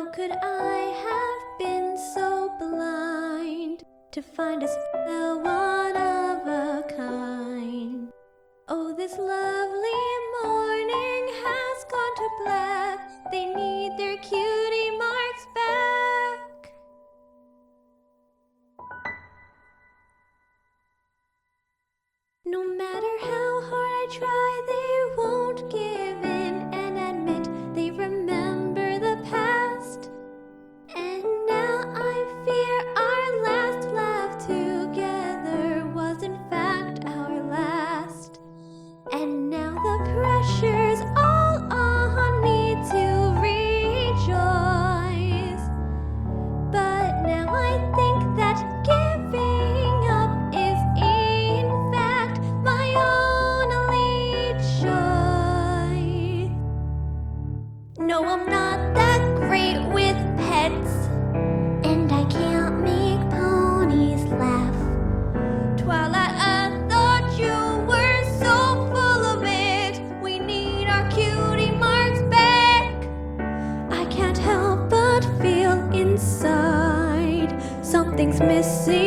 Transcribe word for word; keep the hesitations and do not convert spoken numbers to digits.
How could I have been so blind to find us the one of a kind? Oh, this lovely morning has gone to black. They need their cutie marks back. No matter how hard I try, they won't give in and admit they remember the past. And now I fear our last laugh together was in fact our last. And now the pressure's all on me to rejoice. But now I think that giving up is in fact my only choice. No, I'm not that great with pets, and I can't make ponies laugh. Twilight, I thought you were so full of it. We need our cutie marks back. I can't help but feel inside something's missing.